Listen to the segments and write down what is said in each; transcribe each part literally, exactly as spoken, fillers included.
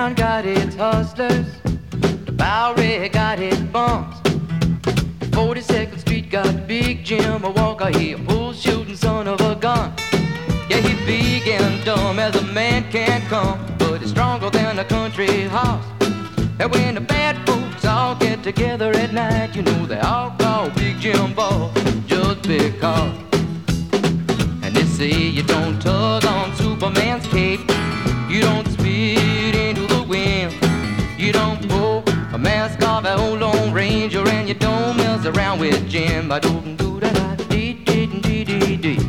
town got its hustlers, the Bowery got its bumps. forty-second Street got Big Jim, a Walker, he a bull shooting son of a gun. Yeah, he big and dumb as a man can come, but he's stronger than a country horse. And when the bad folks all get together at night, you know they all call Big Jim Boss just because. And they say you don't tug on Superman's cape, you don't spit into the wind, you don't pull a mask off an old Lone Ranger, and you don't mess around with Jim. I don't do that, dee dee dee dee dee.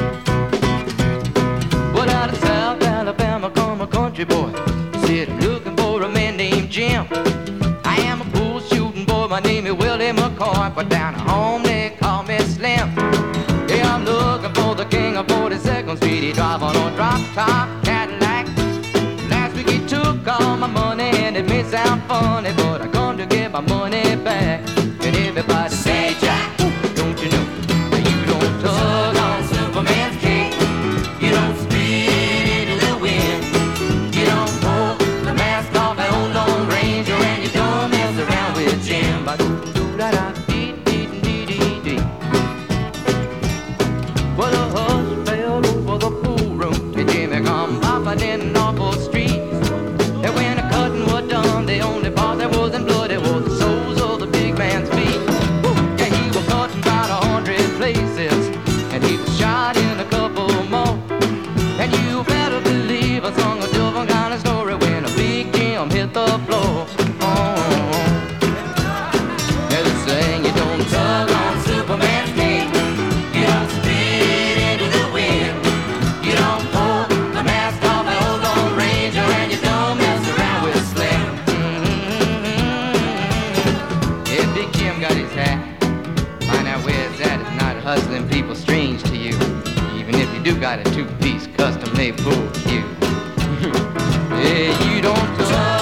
Well, out of South Alabama come a country boy, said I'm looking for a man named Jim. I am a bull shooting boy, my name is Willie McCoy, but down at home they call me Slim. Yeah, I'm looking for the king of forty-second Street. He drive on a drop-top Cadillac. Last week he took all my money, and it may sound funny, but I come to get my money back. And everybody say, Jack, don't you know that you don't tug on Superman's cape, you don't spit into the wind, you don't pull the mask off an old Lone Ranger, and you don't mess around with Jim. I do do da da dee dee dee dee dee. Well, the hush fell over the pool room, and Jimmy come popping in off the street. And when the cutting was done, the only part that wasn't bloody was the soles of the big man's feet. Yeah, he was cutting about a hundred places, and he was shot in a couple more. And you better believe I sung a different kind of story when a Big Jim hit the floor. Oh, yeah, they saying you don't tug on Superman's cape, you don't spit into the wind, you don't pull the mask off an old Lone Ranger, and you don't mess around with Slim. Mm-hmm. Yeah, Big Jim got his hat. Find out where it's at. It's not hustling people strange to you, even if you do got a two-piece custom-made bull cue. Yeah, you don't tug